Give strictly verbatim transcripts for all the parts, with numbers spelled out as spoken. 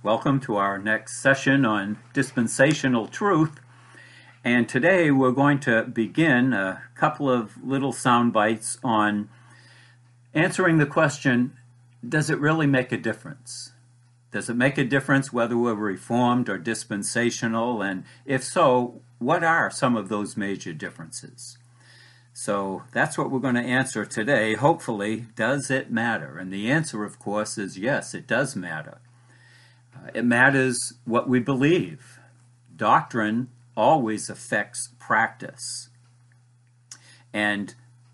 Welcome to our next session on dispensational truth. And today we're going to begin a couple of little sound bites on answering the question, does it really make a difference? Does it make a difference whether we're Reformed or dispensational? And if so, what are some of those major differences? So that's what we're going to answer today. Hopefully, does it matter? And the answer, of course, is yes, it does matter. Uh, it matters what we believe. Doctrine always affects practice. And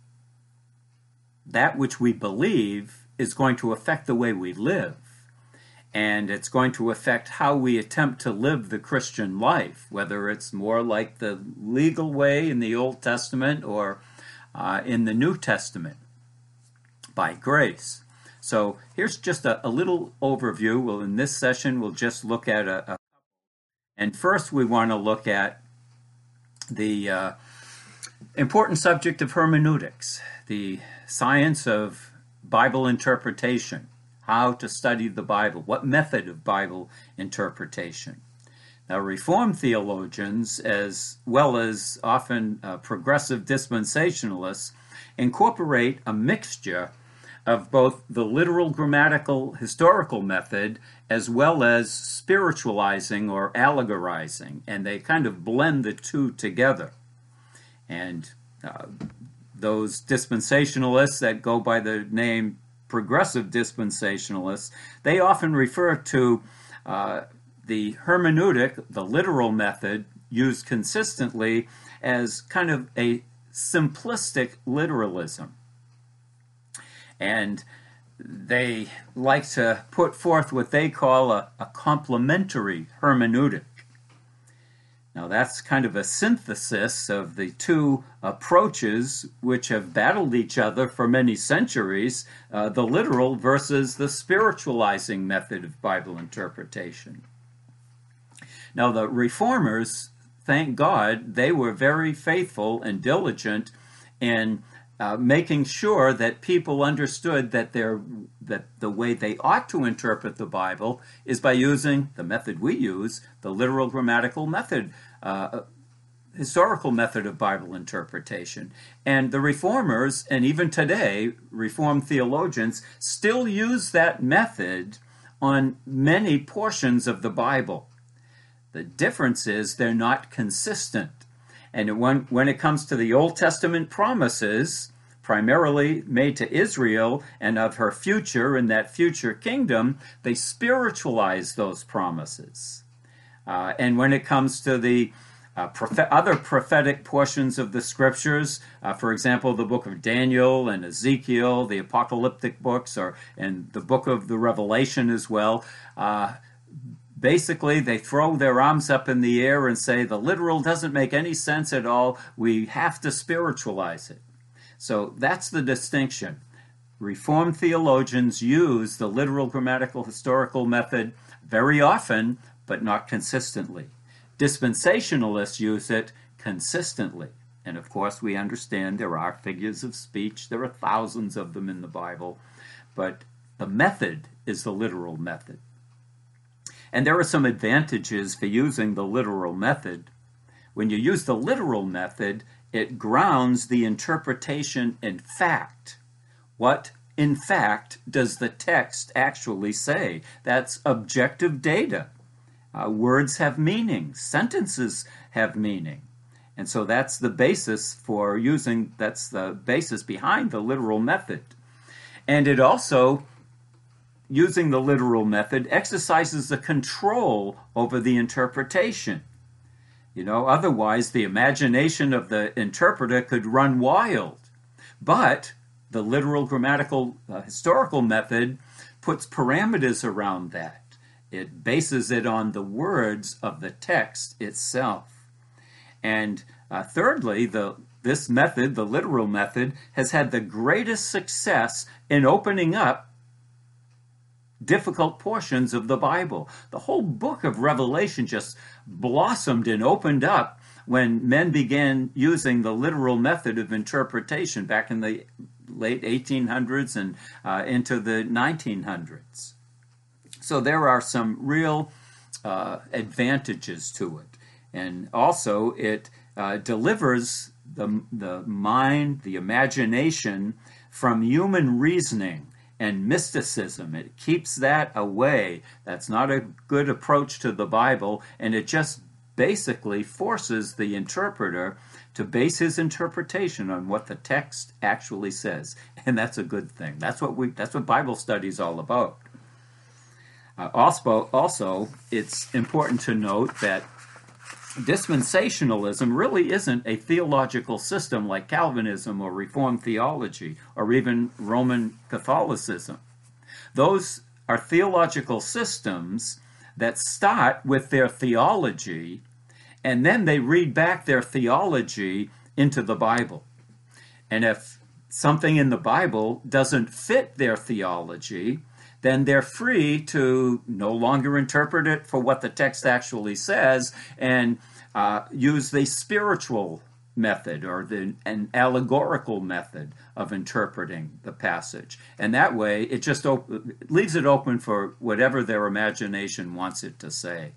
that which we believe is going to affect the way we live. And it's going to affect how we attempt to live the Christian life, whether it's more like the legal way in the Old Testament or uh, in the New Testament, by grace. So here's just a, a little overview. Well, in this session, we'll just look at a, a and first we want to look at the uh, important subject of hermeneutics, the science of Bible interpretation, how to study the Bible, what method of Bible interpretation. Now, Reformed theologians, as well as often uh, progressive dispensationalists, incorporate a mixture of both the literal grammatical historical method as well as spiritualizing or allegorizing, and they kind of blend the two together. And uh, those dispensationalists that go by the name progressive dispensationalists, they often refer to uh, the hermeneutic, the literal method, used consistently as kind of a simplistic literalism. And they like to put forth what they call a, a complementary hermeneutic. Now, that's kind of a synthesis of the two approaches which have battled each other for many centuries, uh, the literal versus the spiritualizing method of Bible interpretation. Now, the Reformers, thank God, they were very faithful and diligent in uh, making sure that people understood that they're, that the way they ought to interpret the Bible is by using the method we use, the literal grammatical method, uh, historical method of Bible interpretation. And the Reformers, and even today, Reformed theologians, still use that method on many portions of the Bible. The difference is they're not consistent. And when, when it comes to the Old Testament promises, primarily made to Israel and of her future in that future kingdom, they spiritualize those promises. Uh, and when it comes to the uh, prophet- other prophetic portions of the scriptures, uh, for example, the book of Daniel and Ezekiel, the apocalyptic books, or and the book of the Revelation as well, uh, basically, they throw their arms up in the air and say, the literal doesn't make any sense at all. We have to spiritualize it. So that's the distinction. Reformed theologians use the literal grammatical historical method very often, but not consistently. Dispensationalists use it consistently. And of course, we understand there are figures of speech. There are thousands of them in the Bible. But the method is the literal method. And there are some advantages for using the literal method. When you use the literal method, it grounds the interpretation in fact. What, in fact, does the text actually say? That's objective data. Uh, words have meaning. Sentences have meaning. And so that's the basis for using, that's the basis behind the literal method. And it also, using the literal method, exercises the control over the interpretation. You know, otherwise the imagination of the interpreter could run wild. But the literal grammatical uh, historical method puts parameters around that. It bases it on the words of the text itself. And uh, thirdly, the this method, the literal method, has had the greatest success in opening up difficult portions of the Bible. The whole book of Revelation just blossomed and opened up when men began using the literal method of interpretation back in the late eighteen hundreds and uh, into the nineteen hundreds. So there are some real uh, advantages to it. And also it uh, delivers the, the mind, the imagination from human reasoning and mysticism. It keeps that away. That's not a good approach to the Bible, and it just basically forces the interpreter to base his interpretation on what the text actually says. And that's a good thing. That's what we that's what Bible study is all about. Uh, also, also, it's important to note that dispensationalism really isn't a theological system like Calvinism or Reformed theology or even Roman Catholicism. Those are theological systems that start with their theology, and then they read back their theology into the Bible. And if something in the Bible doesn't fit their theology, then they're free to no longer interpret it for what the text actually says and uh, use the spiritual method or the, an allegorical method of interpreting the passage. And that way, it just op- it leaves it open for whatever their imagination wants it to say.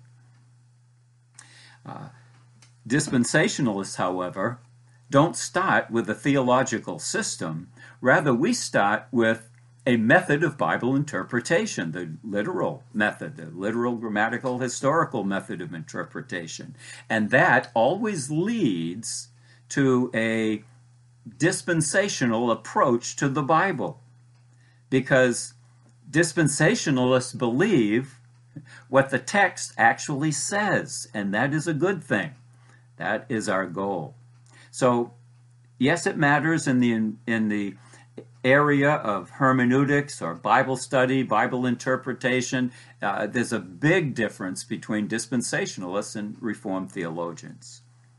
Uh, dispensationalists, however, don't start with a theological system. Rather, we start with a method of Bible interpretation, the literal method, the literal, grammatical, historical method of interpretation. And that always leads to a dispensational approach to the Bible, because dispensationalists believe what the text actually says, and that is a good thing. That is our goal. So, yes, it matters in the in, in the area of hermeneutics or Bible study, Bible interpretation. Uh, there's a big difference between dispensationalists and Reformed theologians.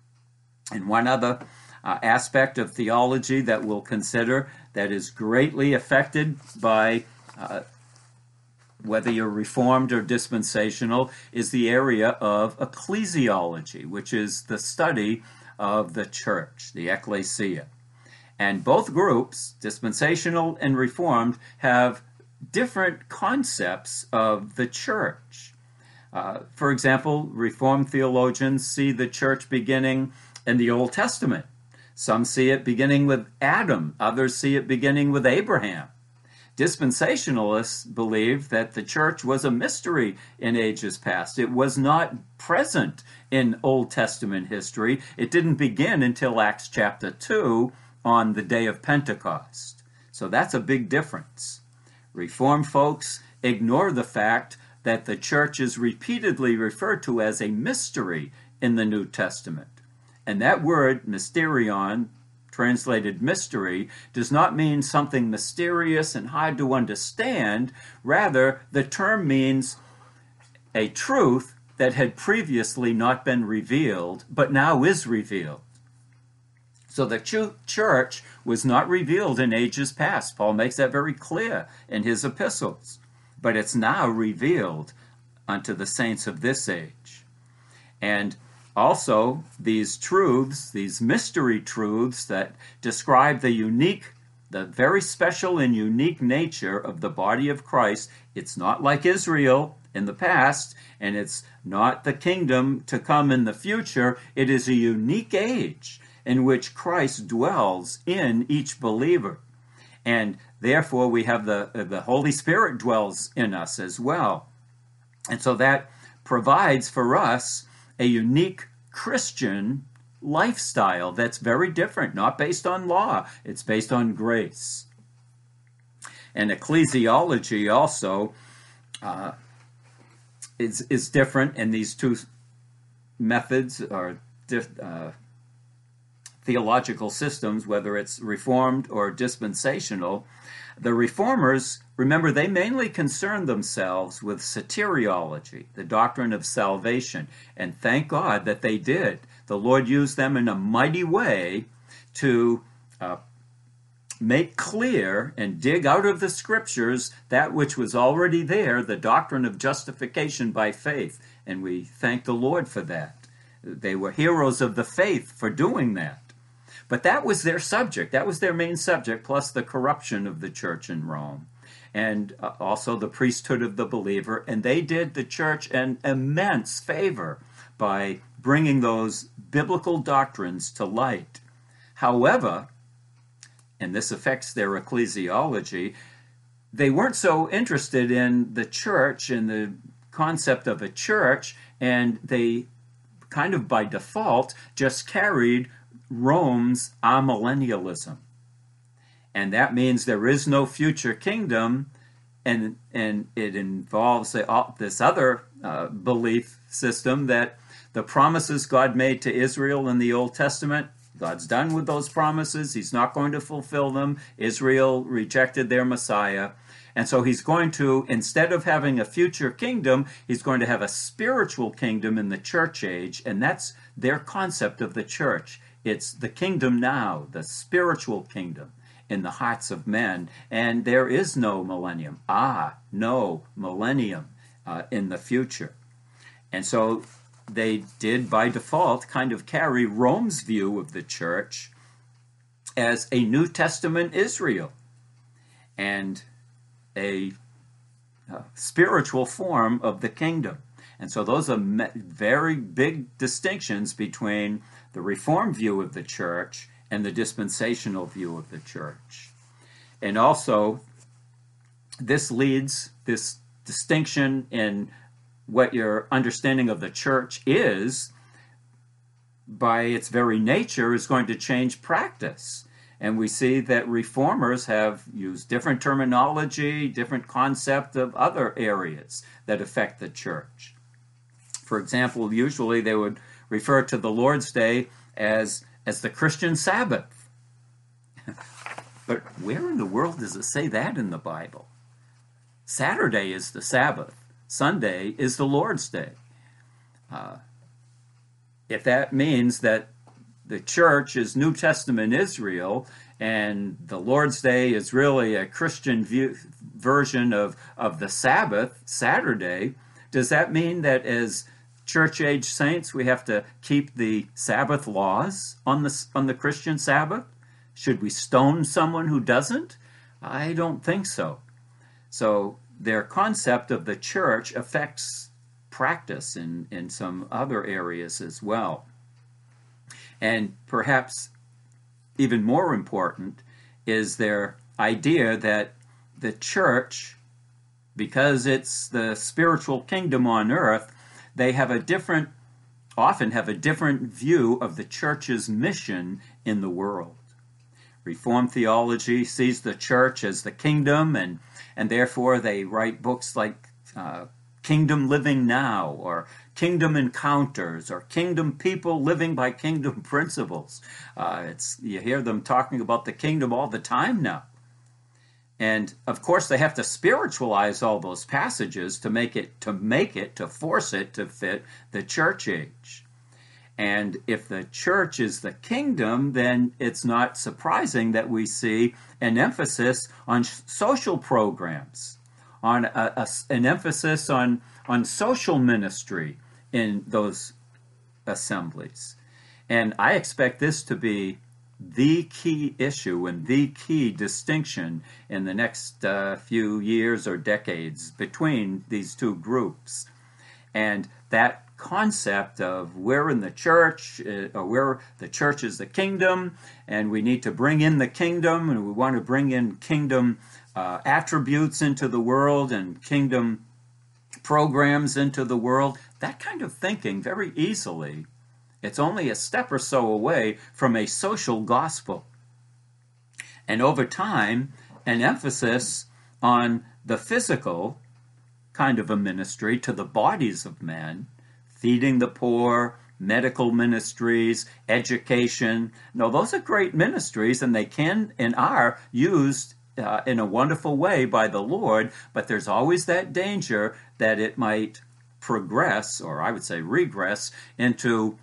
And one other uh, aspect of theology that we'll consider that is greatly affected by uh, whether you're Reformed or dispensational is the area of ecclesiology, which is the study of the church, the ecclesia. And both groups, dispensational and Reformed, have different concepts of the church. Uh, for example, Reformed theologians see the church beginning in the Old Testament. Some see it beginning with Adam. Others see it beginning with Abraham. Dispensationalists believe that the church was a mystery in ages past. It was not present in Old Testament history. It didn't begin until Acts chapter two on the day of Pentecost. So that's a big difference. Reformed folks ignore the fact that the church is repeatedly referred to as a mystery in the New Testament. And that word, mysterion, translated mystery, does not mean something mysterious and hard to understand. Rather, the term means a truth that had previously not been revealed, but now is revealed. So the church was not revealed in ages past. Paul makes that very clear in his epistles. But it's now revealed unto the saints of this age. And also, these truths, these mystery truths that describe the unique, the very special and unique nature of the body of Christ, it's not like Israel in the past, and it's not the kingdom to come in the future. It is a unique age in which Christ dwells in each believer. And therefore we have the, the Holy Spirit dwells in us as well. And so that provides for us a unique Christian lifestyle that's very different, not based on law, it's based on grace. And ecclesiology also uh, is, is different, and these two methods are different. Uh, theological systems, whether it's Reformed or dispensational. The Reformers, remember, they mainly concerned themselves with soteriology, the doctrine of salvation, and thank God that they did. The Lord used them in a mighty way to uh, make clear and dig out of the Scriptures that which was already there, the doctrine of justification by faith, and we thank the Lord for that. They were heroes of the faith for doing that. But that was their subject. That was their main subject, plus the corruption of the church in Rome. and uh, also the priesthood of the believer, and they did the church an immense favor by bringing those biblical doctrines to light. However, and this affects their ecclesiology, they weren't so interested in the church and the concept of a church, and they kind of by default just carried Rome's amillennialism. And that means there is no future kingdom, and and it involves a, this other uh, belief system that the promises God made to Israel in the Old Testament, God's done with those promises. He's not going to fulfill them. Israel rejected their Messiah. And so he's going to, instead of having a future kingdom, he's going to have a spiritual kingdom in the church age. And that's their concept of the church. It's the kingdom now, the spiritual kingdom in the hearts of men. And there is no millennium. Ah, no millennium uh, in the future. And so they did, by default, kind of carry Rome's view of the church as a New Testament Israel and a, a spiritual form of the kingdom. And so those are very big distinctions between the Reformed view of the church and the dispensational view of the church. And also, this leads, this distinction in what your understanding of the church is, by its very nature, is going to change practice. And we see that reformers have used different terminology, different concept of other areas that affect the church. For example, usually they would refer to the Lord's Day as, as the Christian Sabbath. But where in the world does it say that in the Bible? Saturday is the Sabbath. Sunday is the Lord's Day. Uh, if that means that the church is New Testament Israel and the Lord's Day is really a Christian view, version of, of the Sabbath, Saturday, does that mean that as church-age saints we have to keep the Sabbath laws on the, on the Christian Sabbath? Should we stone someone who doesn't? I don't think so. So their concept of the church affects practice in, in some other areas as well. And perhaps even more important is their idea that the church, because it's the spiritual kingdom on earth, they have a different, often have a different view of the church's mission in the world. Reformed theology sees the church as the kingdom, and, and therefore they write books like uh, Kingdom Living Now, or Kingdom Encounters, or Kingdom People Living by Kingdom Principles. Uh, it's, you hear them talking about the kingdom all the time now. And of course they have to spiritualize all those passages to make it, to make it, to force it to fit the church age. And if the church is the kingdom, then it's not surprising that we see an emphasis on social programs, on a, a, an emphasis on, on social ministry in those assemblies. And I expect this to be the key issue and the key distinction in the next uh, few years or decades between these two groups. And that concept of we're in the church, uh, or we're, the church is the kingdom, and we need to bring in the kingdom, and we want to bring in kingdom uh, attributes into the world and kingdom programs into the world. That kind of thinking very easily, it's only a step or so away from a social gospel. And over time, an emphasis on the physical kind of a ministry to the bodies of men, feeding the poor, medical ministries, education. No, those are great ministries, and they can and are used uh, in a wonderful way by the Lord, but there's always that danger that it might progress, or I would say regress, into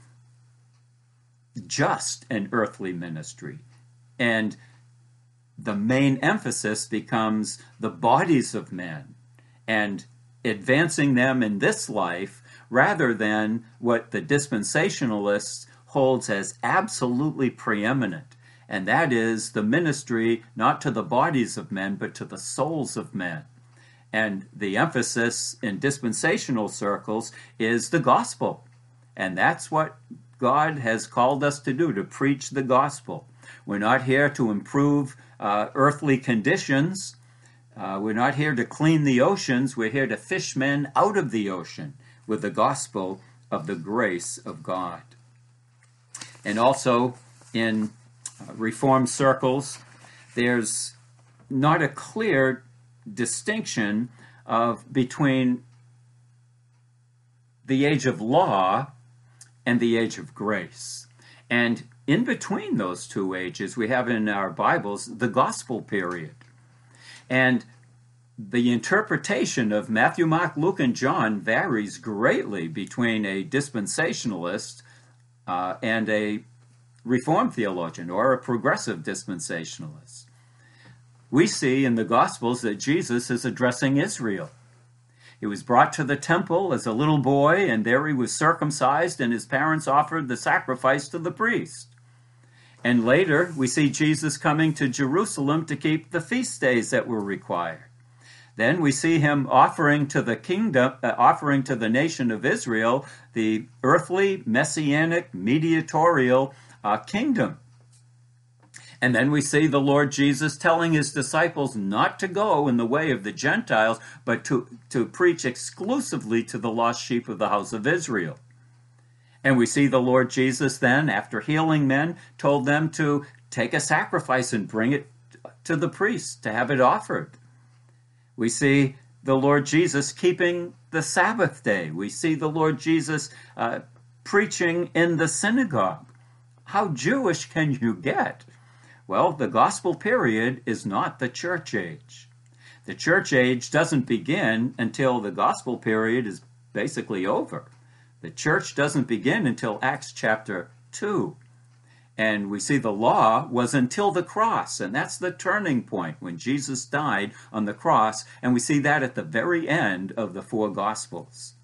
just an earthly ministry. And the main emphasis becomes the bodies of men and advancing them in this life, rather than what the dispensationalists holds as absolutely preeminent, and that is the ministry not to the bodies of men, but to the souls of men. And the emphasis in dispensational circles is the gospel. And that's what God has called us to do, to preach the gospel. We're not here to improve uh, earthly conditions. Uh, we're not here to clean the oceans. We're here to fish men out of the ocean with the gospel of the grace of God. And also in uh, Reformed circles, there's not a clear distinction of between the age of law and the age of grace. And in between those two ages, we have in our Bibles the gospel period. And the interpretation of Matthew, Mark, Luke, and John varies greatly between a dispensationalist uh, and a Reformed theologian or a progressive dispensationalist. We see in the Gospels that Jesus is addressing Israel. He was brought to the temple as a little boy, and there he was circumcised, and his parents offered the sacrifice to the priest. And later, we see Jesus coming to Jerusalem to keep the feast days that were required. Then we see him offering to the kingdom, uh, offering to the nation of Israel the earthly, messianic, mediatorial uh, kingdom. And then we see the Lord Jesus telling his disciples not to go in the way of the Gentiles, but to, to preach exclusively to the lost sheep of the house of Israel. And we see the Lord Jesus then, after healing men, told them to take a sacrifice and bring it to the priest to have it offered. We see the Lord Jesus keeping the Sabbath day. We see the Lord Jesus uh, preaching in the synagogue. How Jewish can you get? Well, the gospel period is not the church age. The church age doesn't begin until the gospel period is basically over. The church doesn't begin until Acts chapter two. And we see the law was until the cross, and that's the turning point when Jesus died on the cross, and we see that at the very end of the four Gospels.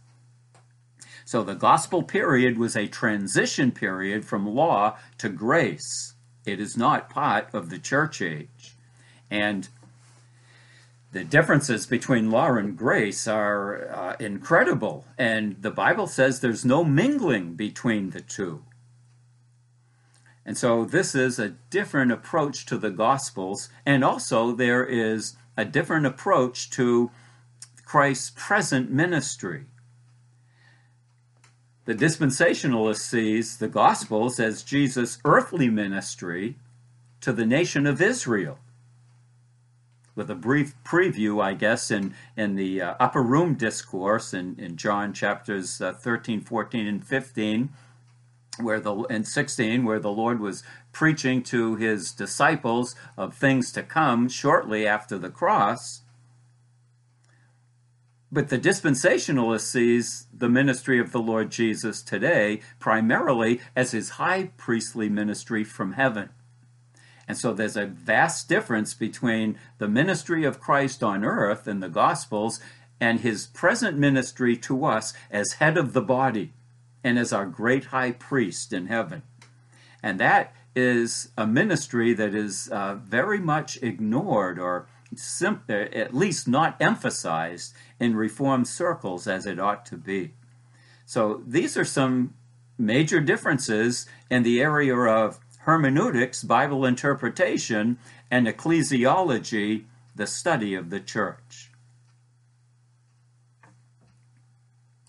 So the gospel period was a transition period from law to grace. It is not part of the church age. And the differences between law and grace are uh, incredible, and the Bible says there's no mingling between the two. And so this is a different approach to the Gospels, and also there is a different approach to Christ's present ministry. The dispensationalist sees the Gospels as Jesus' earthly ministry to the nation of Israel. With a brief preview, I guess, in, in the uh, upper room discourse in, in John chapters uh, thirteen, fourteen, and fifteen, where the and sixteen, where the Lord was preaching to his disciples of things to come shortly after the cross. But the dispensationalist sees the ministry of the Lord Jesus today primarily as his high priestly ministry from heaven. And so there's a vast difference between the ministry of Christ on earth in the Gospels and his present ministry to us as head of the body and as our great high priest in heaven. And that is a ministry that is uh, very much ignored or sim- at least not emphasized in Reformed circles as it ought to be. So these are some major differences in the area of hermeneutics, Bible interpretation, and ecclesiology, the study of the church.